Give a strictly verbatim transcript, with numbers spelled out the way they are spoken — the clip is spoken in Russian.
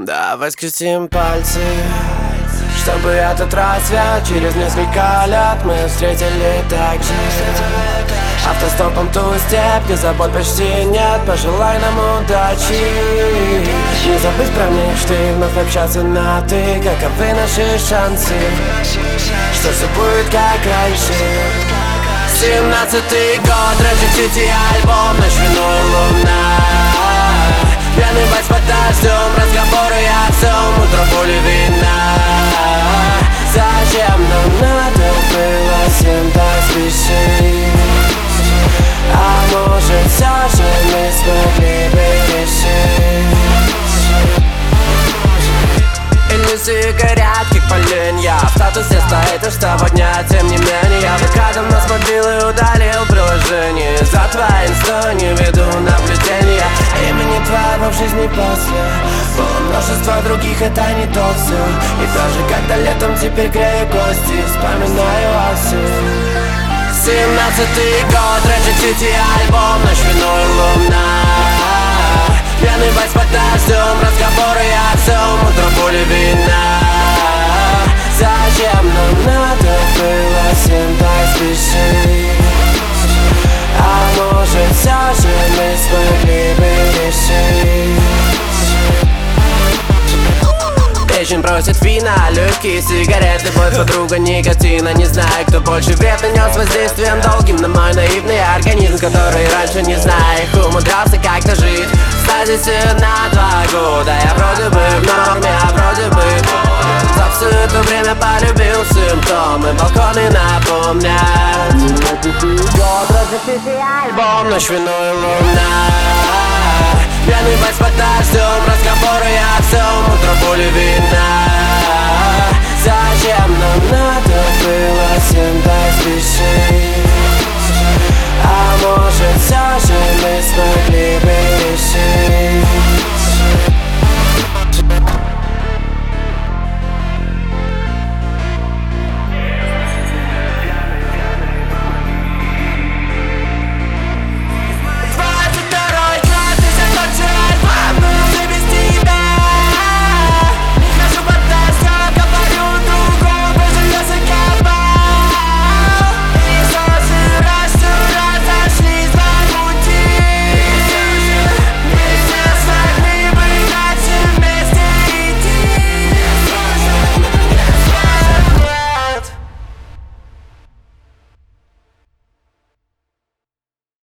Давай скрестим пальцы, чтобы этот рассвет через несколько лет мы встретили так же. Автостопом ту степь, где забот почти нет. Пожелай нам удачи, не забыть про мечты, вновь общаться на ты. Каковы наши шансы, что все будет как раньше? Семнадцатый год, Рэджик-Сити альбом, ночь, вино и луна. Пьяный вальс под дождем, разговоры о всем, утро боли вина. Зачем нам надо было всем так спешить? А может, все же мы смогли бы решить? Иллюзии горят, как поленья. В статусе стоит, и что поднять, тем не менее я выкатом нас подбил и удалил приложение. За твои инсто не веду наблюдения. Имени твоего в жизни после было множество других, это не то все. И даже когда летом теперь грею кости, вспоминаю о всем. Семнадцатый год, Рэджик-Сити альбом, ночь, вино и луна. Пьяный вальс под дождем, разговоры о всем, утро боли вина. Зачем нам надо было всем так спешить? А может, все же мы смогли бы решить? Печень просит вина, легкие сигареты, любовь, подруга, никотина. Не знаю, кто больше вред нанес воздействием долгим на мой наивный организм, который раньше, не зная их, умудрялся как-то жить в стазисе на два года. Я вроде бы в норме, а вроде бы за все это время полюбил симптомы, балконы напомнят. Год, Рэджик-Сити альбом, ночь, вино и луна. Пьяный вальс под дождем, разговоры о